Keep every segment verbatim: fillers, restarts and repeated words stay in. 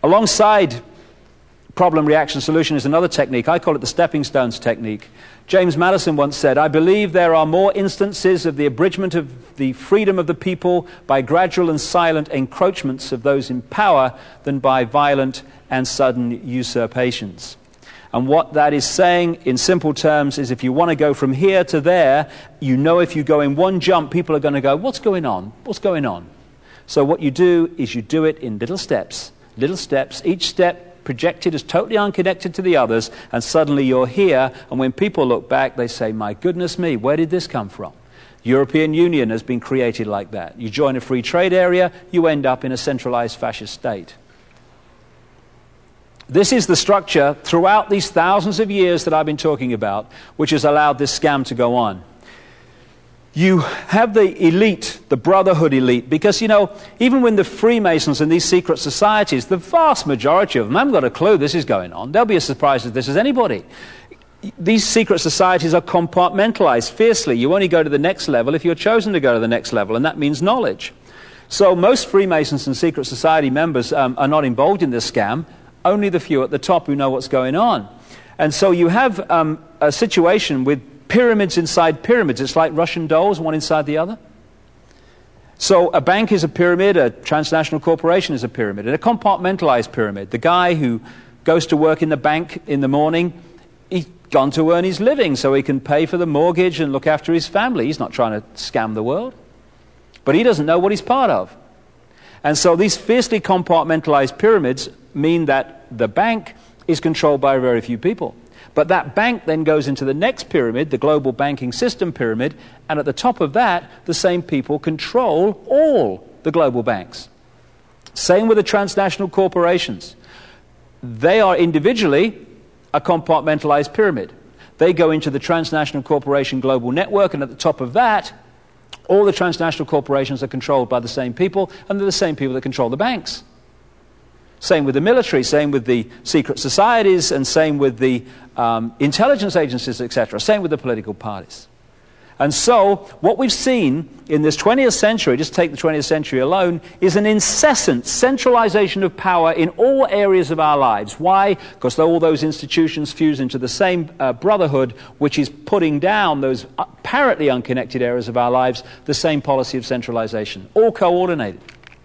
alongside problem, reaction, solution is another technique. I call it the stepping stones technique. James Madison once said, "I believe there are more instances of the abridgment of the freedom of the people by gradual and silent encroachments of those in power than by violent and sudden usurpations." And what that is saying in simple terms is, if you want to go from here to there, you know if you go in one jump, people are going to go, "What's going on? What's going on?" So what you do is you do it in little steps, little steps, each step projected as totally unconnected to the others, and suddenly you're here, and when people look back, they say, "My goodness me, where did this come from?" European Union has been created like that. You join a free trade area, you end up in a centralized fascist state. This is the structure throughout these thousands of years that I've been talking about, which has allowed this scam to go on. You have the elite, the brotherhood elite, because, you know, even when the Freemasons and these secret societies, the vast majority of them haven't got a clue this is going on. They'll be as surprised as this as anybody. These secret societies are compartmentalized fiercely. You only go to the next level if you're chosen to go to the next level, and that means knowledge. So most Freemasons and secret society members um, are not involved in this scam, only the few at the top who know what's going on. And so you have um, a situation with pyramids inside pyramids. It's like Russian dolls, one inside the other. So a bank is a pyramid, a transnational corporation is a pyramid, and a compartmentalized pyramid. The guy who goes to work in the bank in the morning, he's gone to earn his living so he can pay for the mortgage and look after his family. He's not trying to scam the world. But he doesn't know what he's part of. And so these fiercely compartmentalized pyramids mean that the bank is controlled by very few people. But that bank then goes into the next pyramid, the global banking system pyramid, and at the top of that, the same people control all the global banks. Same with the transnational corporations. They are individually a compartmentalized pyramid. They go into the transnational corporation global network, and at the top of that, all the transnational corporations are controlled by the same people, and they're the same people that control the banks. Same with the military, same with the secret societies, and same with the um, intelligence agencies, et cetera. Same with the political parties. And so what we've seen in this twentieth century, just take the twentieth century alone, is an incessant centralization of power in all areas of our lives. Why? Because all those institutions fuse into the same uh, brotherhood, which is putting down those apparently unconnected areas of our lives, the same policy of centralization, all coordinated.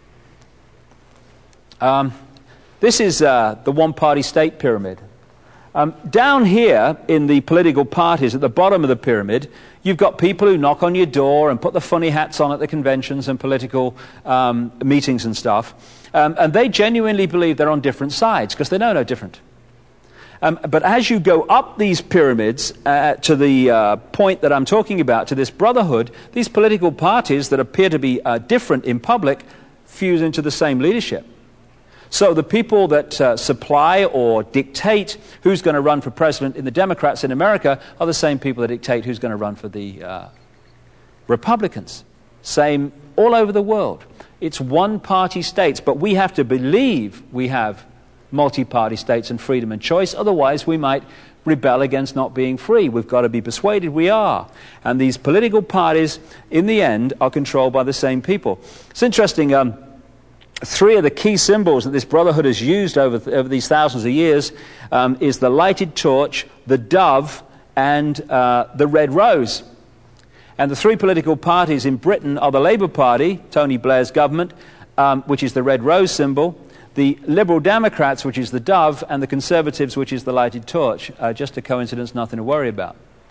Um, This is uh, the one-party state pyramid. Um, down here in the political parties, at the bottom of the pyramid, you've got people who knock on your door and put the funny hats on at the conventions and political um, meetings and stuff. Um, and they genuinely believe they're on different sides, because they know no different. Um, but as you go up these pyramids uh, to the uh, point that I'm talking about, to this brotherhood, these political parties that appear to be uh, different in public fuse into the same leadership. So the people that uh, supply or dictate who's going to run for president in the Democrats in America are the same people that dictate who's going to run for the uh, Republicans. Same all over the world. It's one-party states, but we have to believe we have multi-party states and freedom and choice. Otherwise, we might rebel against not being free. We've got to be persuaded we are. And these political parties, in the end, are controlled by the same people. It's interesting. Um, Three of the key symbols that this brotherhood has used over, th over these thousands of years um, is the lighted torch, the dove, and uh, the red rose. And the three political parties in Britain are the Labour Party, Tony Blair's government, um, which is the red rose symbol, the Liberal Democrats, which is the dove, and the Conservatives, which is the lighted torch. Uh, just a coincidence, nothing to worry about.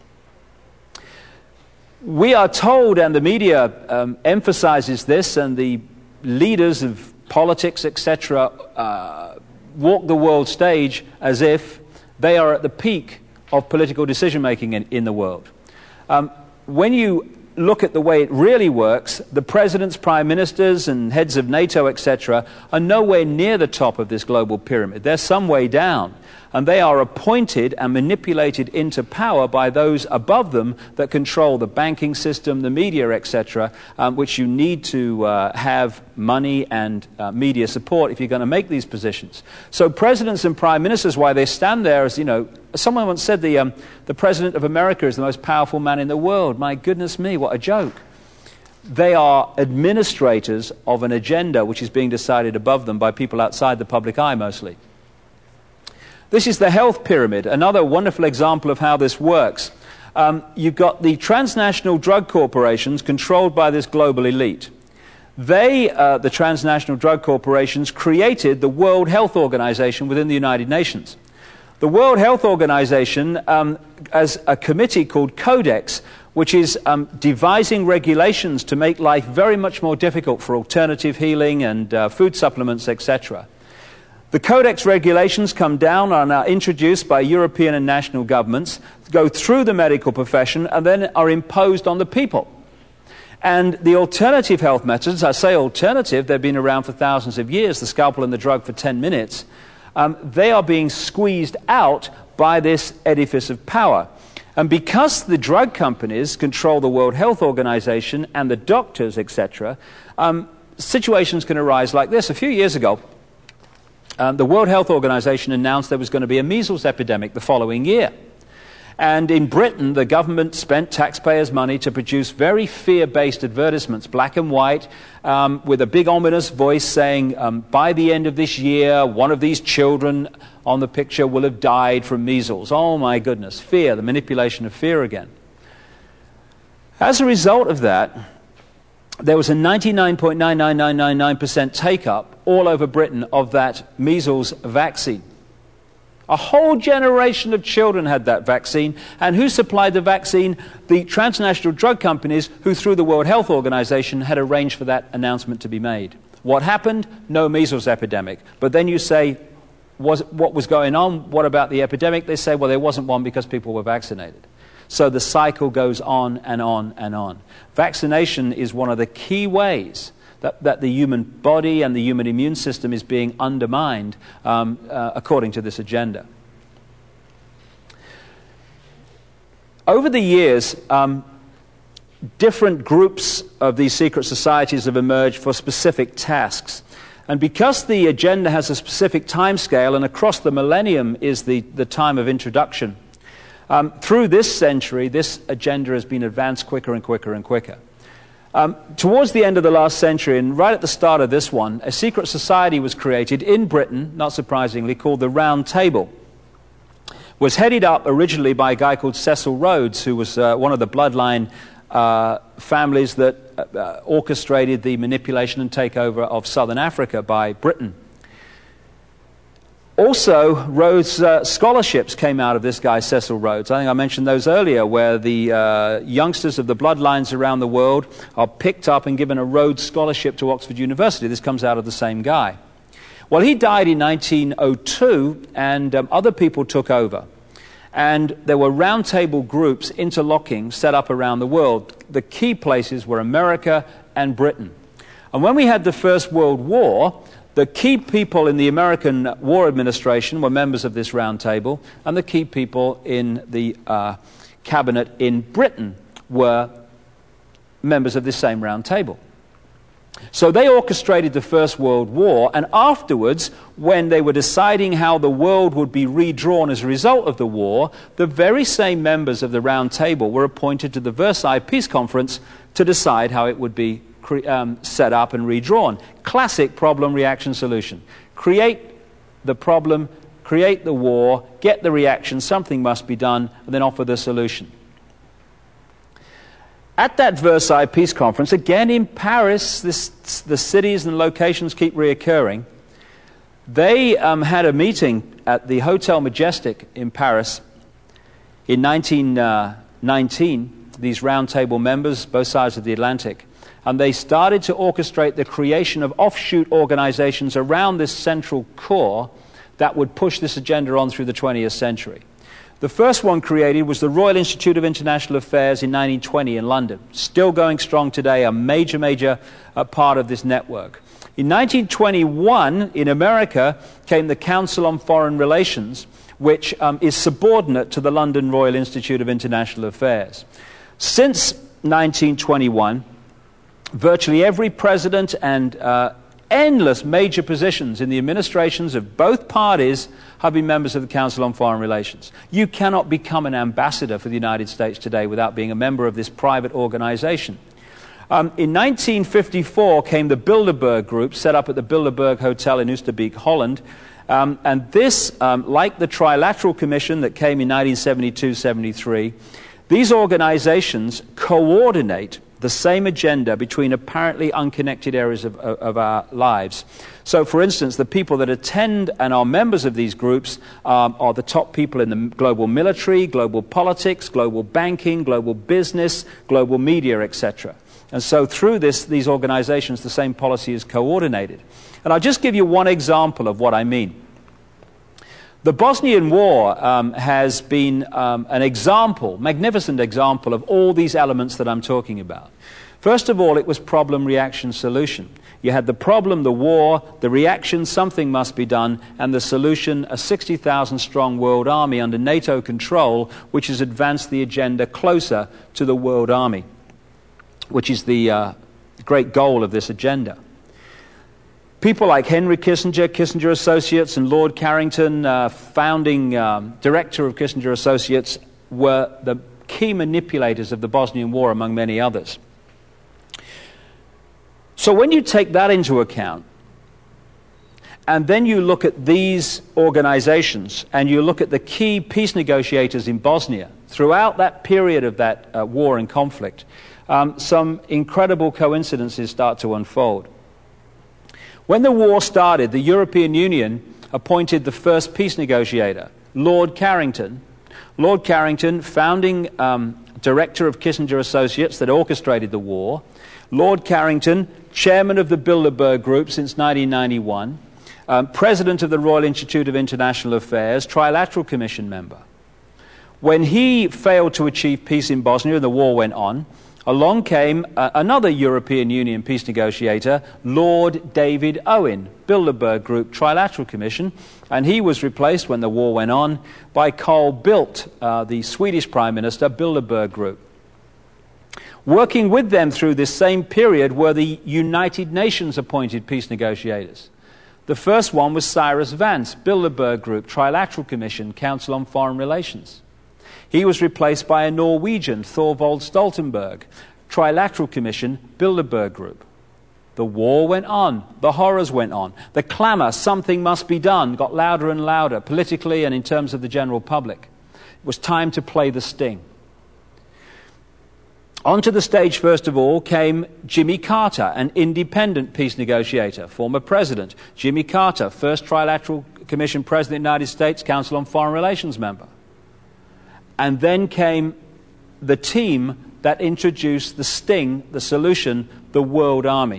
We are told, and the media um, emphasizes this, and the leaders of politics, et cetera, uh, walk the world stage as if they are at the peak of political decision-making in, in the world. Um, when you look at the way it really works, the presidents, prime ministers, and heads of NATO, et cetera, are nowhere near the top of this global pyramid. They're some way down. And they are appointed and manipulated into power by those above them that control the banking system, the media, et cetera, um, which you need to uh, have money and uh, media support if you're going to make these positions. So presidents and prime ministers, why they stand there as, you know, someone once said the, um, the president of America is the most powerful man in the world. My goodness me, what a joke. they are administrators of an agenda which is being decided above them by people outside the public eye mostly. This is the health pyramid, another wonderful example of how this works. Um, you've got the transnational drug corporations controlled by this global elite. They, uh, the transnational drug corporations, created the World Health Organization within the United Nations. The World Health Organization, um, as a committee called Codex, which is um, devising regulations to make life very much more difficult for alternative healing and uh, food supplements, et cetera. The Codex regulations come down and are introduced by European and national governments, go through the medical profession, and then are imposed on the people. And the alternative health methods, I say alternative, they've been around for thousands of years, the scalpel and the drug for ten minutes, um, they are being squeezed out by this edifice of power. And because the drug companies control the World Health Organization and the doctors, et cetera, um, situations can arise like this. A few years ago, um, the World Health Organization announced there was going to be a measles epidemic the following year. And in Britain, the government spent taxpayers' money to produce very fear-based advertisements, black and white, um, with a big ominous voice saying, um, by the end of this year, one of these children on the picture will have died from measles. Oh my goodness, fear, the manipulation of fear again. As a result of that, there was a ninety-nine point nine nine nine nine nine percent take-up all over Britain of that measles vaccine. A whole generation of children had that vaccine. And who supplied the vaccine? The transnational drug companies who, through the World Health Organization, had arranged for that announcement to be made. What happened? No measles epidemic. But then you say, was, what was going on? What about the epidemic? They say, well, there wasn't one because people were vaccinated. So the cycle goes on and on and on. Vaccination is one of the key ways That, that the human body and the human immune system is being undermined um, uh, according to this agenda. Over the years, um, different groups of these secret societies have emerged for specific tasks. And because the agenda has a specific time scale, and across the millennium is the, the time of introduction, um, through this century, this agenda has been advanced quicker and quicker and quicker. Um, towards the end of the last century, and right at the start of this one, a secret society was created in Britain, not surprisingly, called the Round Table. It was headed up originally by a guy called Cecil Rhodes, who was uh, one of the bloodline uh, families that uh, orchestrated the manipulation and takeover of southern Africa by Britain. Also, Rhodes uh, scholarships came out of this guy, Cecil Rhodes. I think I mentioned those earlier, where the uh, youngsters of the bloodlines around the world are picked up and given a Rhodes scholarship to Oxford University. This comes out of the same guy. Well, he died in nineteen oh two, and um, other people took over. And there were roundtable groups interlocking, set up around the world. The key places were America and Britain. And when we had the First World War, the key people in the American War Administration were members of this round table, and the key people in the uh, cabinet in Britain were members of this same round table. So they orchestrated the First World War, and afterwards, when they were deciding how the world would be redrawn as a result of the war, the very same members of the round table were appointed to the Versailles Peace Conference to decide how it would be Um, set up and redrawn. Classic problem, reaction, solution. Create the problem, create the war, get the reaction, something must be done, and then offer the solution. At that Versailles Peace Conference, again in Paris, this, the cities and locations keep reoccurring, they um, had a meeting at the Hotel Majestic in Paris in nineteen nineteen, these round table members, both sides of the Atlantic. And they started to orchestrate the creation of offshoot organizations around this central core that would push this agenda on through the twentieth century. The first one created was the Royal Institute of International Affairs in nineteen twenty in London. Still going strong today, a major, major uh, part of this network. In nineteen twenty-one, in America, came the Council on Foreign Relations, which um, is subordinate to the London Royal Institute of International Affairs. Since nineteen twenty-one, virtually every president and uh, endless major positions in the administrations of both parties have been members of the Council on Foreign Relations. You cannot become an ambassador for the United States today without being a member of this private organization. Um, in nineteen fifty-four came the Bilderberg Group, set up at the Bilderberg Hotel in Oosterbeek, Holland. Um, and this, um, like the Trilateral Commission that came in nineteen seventy-two seventy-three, these organizations coordinate the same agenda between apparently unconnected areas of, of, of our lives. So, for instance, the people that attend and are members of these groups um, are the top people in the global military, global politics, global banking, global business, global media, et cetera. And so through this, these organizations, the same policy is coordinated. And I'll just give you one example of what I mean. The Bosnian War um, has been um, an example, magnificent example of all these elements that I'm talking about. First of all, it was problem, reaction, solution. You had the problem, the war, the reaction, something must be done, and the solution, a sixty thousand strong world army under NATO control, which has advanced the agenda closer to the world army, which is the uh, great goal of this agenda. People like Henry Kissinger, Kissinger Associates, and Lord Carrington, uh, founding um, director of Kissinger Associates, were the key manipulators of the Bosnian War, among many others. So when you take that into account, and then you look at these organizations, and you look at the key peace negotiators in Bosnia, throughout that period of that uh, war and conflict, um, some incredible coincidences start to unfold. When the war started, the European Union appointed the first peace negotiator, Lord Carrington. Lord Carrington, founding um, director of Kissinger Associates that orchestrated the war. Lord Carrington, chairman of the Bilderberg Group since nineteen ninety-one. Um, president of the Royal Institute of International Affairs, Trilateral Commission member. When he failed to achieve peace in Bosnia and the war went on, along came uh, another European Union peace negotiator, Lord David Owen, Bilderberg Group, Trilateral Commission, and he was replaced when the war went on by Carl Bildt, uh, the Swedish Prime Minister, Bilderberg Group. Working with them through this same period were the United Nations appointed peace negotiators. The first one was Cyrus Vance, Bilderberg Group, Trilateral Commission, Council on Foreign Relations. He was replaced by a Norwegian, Thorvald Stoltenberg, Trilateral Commission, Bilderberg Group. The war went on. The horrors went on. The clamor, something must be done, got louder and louder, politically and in terms of the general public. It was time to play the sting. Onto the stage, first of all, came Jimmy Carter, an independent peace negotiator, former president. Jimmy Carter, first Trilateral Commission president of the United States, Council on Foreign Relations member. And then came the team that introduced the sting, the solution, the World Army.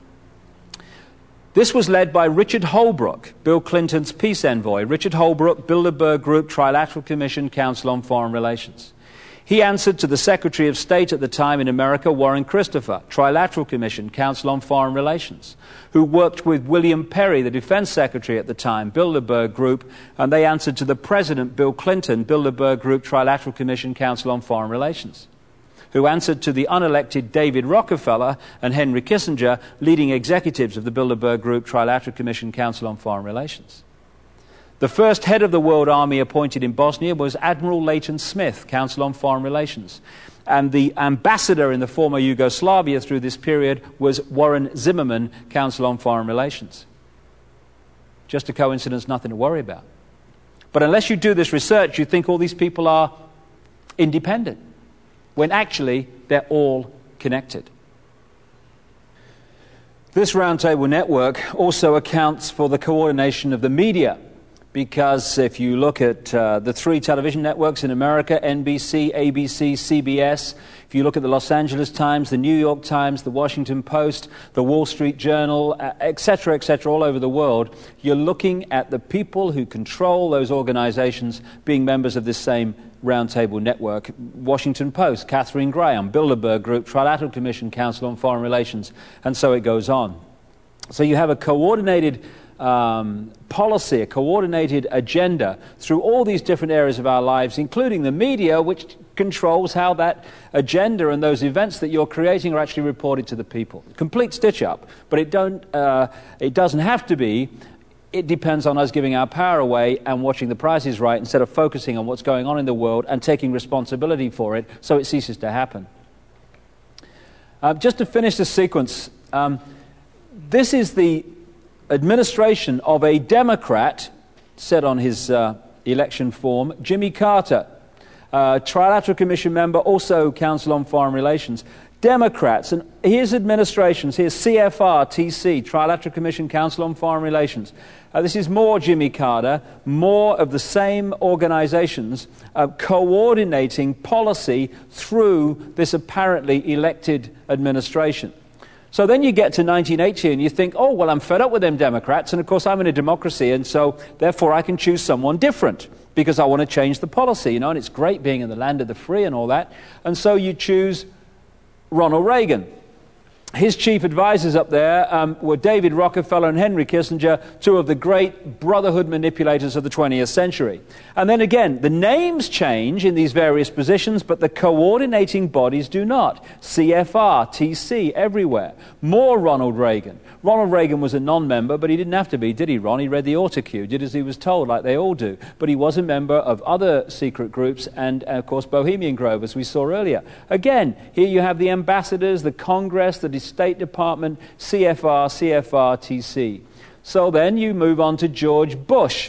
This was led by Richard Holbrooke, Bill Clinton's peace envoy. Richard Holbrooke, Bilderberg Group, Trilateral Commission, Council on Foreign Relations. He answered to the Secretary of State at the time in America, Warren Christopher, Trilateral Commission, Council on Foreign Relations, who worked with William Perry, the Defense Secretary at the time, Bilderberg Group, and they answered to the President, Bill Clinton, Bilderberg Group, Trilateral Commission, Council on Foreign Relations, who answered to the unelected David Rockefeller and Henry Kissinger, leading executives of the Bilderberg Group, Trilateral Commission, Council on Foreign Relations. The first head of the World Army appointed in Bosnia was Admiral Leighton Smith, Council on Foreign Relations. And the ambassador in the former Yugoslavia through this period was Warren Zimmerman, Council on Foreign Relations. Just a coincidence, nothing to worry about. But unless you do this research, you think all these people are independent, when actually they're all connected. This roundtable network also accounts for the coordination of the media. Because if you look at uh, the three television networks in America, N B C, A B C, C B S, if you look at the Los Angeles Times, the New York Times, the Washington Post, the Wall Street Journal, et cetera, et cetera, all over the world, you're looking at the people who control those organizations being members of this same roundtable network. Washington Post, Katharine Graham, Bilderberg Group, Trilateral Commission, Council on Foreign Relations, and so it goes on. So you have a coordinated Um, policy, a coordinated agenda through all these different areas of our lives, including the media, which controls how that agenda and those events that you're creating are actually reported to the people. Complete stitch-up, but it, don't, uh, it doesn't have to be. It depends on us giving our power away and watching the Price is Right instead of focusing on what's going on in the world and taking responsibility for it so it ceases to happen. Uh, just to finish the sequence, um, this is the administration of a Democrat, said on his uh, election form, Jimmy Carter, uh, Trilateral Commission member, also Council on Foreign Relations. Democrats, and here's administrations, here's C F R, T C, Trilateral Commission, Council on Foreign Relations. Uh, this is more Jimmy Carter, more of the same organizations uh, coordinating policy through this apparently elected administration. So then you get to nineteen eighty and you think, oh, well, I'm fed up with them Democrats, and of course I'm in a democracy, and so therefore I can choose someone different because I want to change the policy, you know, and it's great being in the land of the free and all that. And so you choose Ronald Reagan. His chief advisors up there um, were David Rockefeller and Henry Kissinger, two of the great brotherhood manipulators of the twentieth century. And then again, the names change in these various positions, but the coordinating bodies do not. C F R, T C, everywhere. More Ronald Reagan. Ronald Reagan was a non-member, but he didn't have to be, did he, Ron? He read the autocue, did as he was told, like they all do. But he was a member of other secret groups and, uh, of course, Bohemian Grove, as we saw earlier. Again, here you have the ambassadors, the Congress, the State Department, C F R, C F R, T C. So then you move on to George Bush.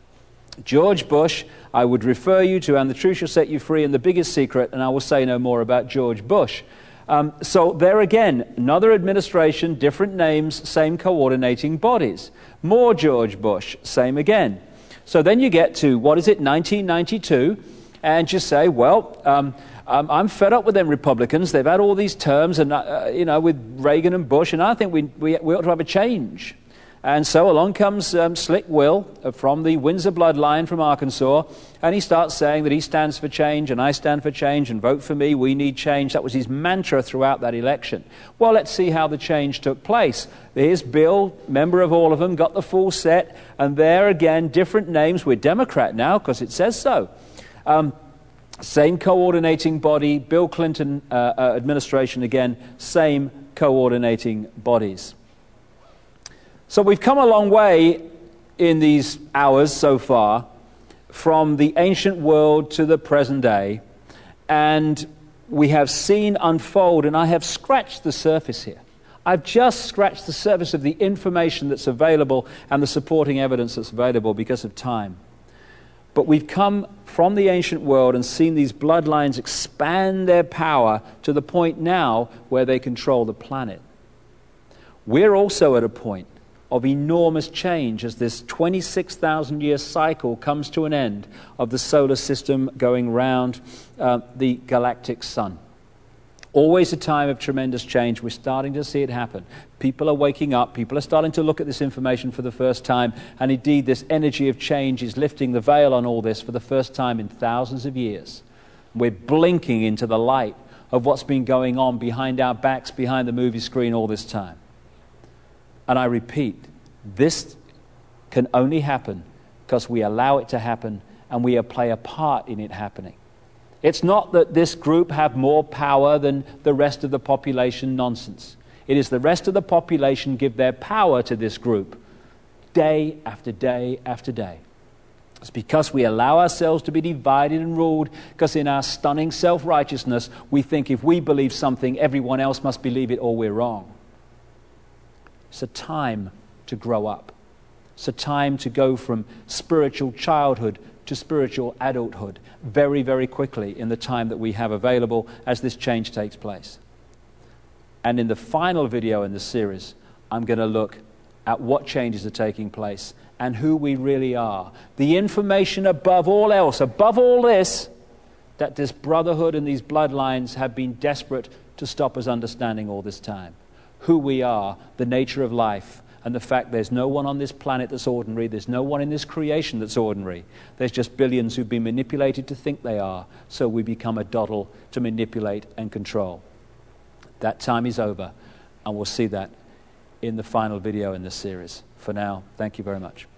George Bush, I would refer you to And the Truth Shall Set You Free and The Biggest Secret, and I will say no more about George Bush. Um, so there again, another administration, different names, same coordinating bodies. More George Bush, same again. So then you get to, what is it, nineteen ninety-two, and you say, well, um, um, I'm fed up with them Republicans. They've had all these terms, and uh, you know, with Reagan and Bush, and I think we, we, we ought to have a change. And so along comes um, Slick Will uh, from the Windsor bloodline from Arkansas, and he starts saying that he stands for change, and I stand for change, and vote for me, we need change. That was his mantra throughout that election. Well, let's see how the change took place. Here's Bill, member of all of them, got the full set, and there again, different names. We're Democrat now, because it says so. Um, same coordinating body, Bill Clinton uh, uh, administration again, same coordinating bodies. So we've come a long way in these hours so far from the ancient world to the present day, and we have seen unfold, and I have scratched the surface here. I've just scratched the surface of the information that's available and the supporting evidence that's available because of time. But we've come from the ancient world and seen these bloodlines expand their power to the point now where they control the planet. We're also at a point of enormous change as this twenty-six thousand year cycle comes to an end of the solar system going round uh, the galactic sun. Always a time of tremendous change. We're starting to see it happen. People are waking up. People are starting to look at this information for the first time. And indeed, this energy of change is lifting the veil on all this for the first time in thousands of years. We're blinking into the light of what's been going on behind our backs, behind the movie screen all this time. And I repeat, this can only happen because we allow it to happen and we play a part in it happening. It's not that this group have more power than the rest of the population, nonsense. It is the rest of the population give their power to this group day after day after day. It's because we allow ourselves to be divided and ruled, because in our stunning self-righteousness, we think if we believe something, everyone else must believe it or we're wrong. It's a time to grow up. It's a time to go from spiritual childhood to spiritual adulthood very, very quickly in the time that we have available as this change takes place. And in the final video in this series, I'm going to look at what changes are taking place and who we really are. The information above all else, above all this, that this brotherhood and these bloodlines have been desperate to stop us understanding all this time. Who we are, the nature of life, and the fact there's no one on this planet that's ordinary, there's no one in this creation that's ordinary. There's just billions who've been manipulated to think they are, so we become a doddle to manipulate and control. That time is over, and we'll see that in the final video in this series. For now, thank you very much.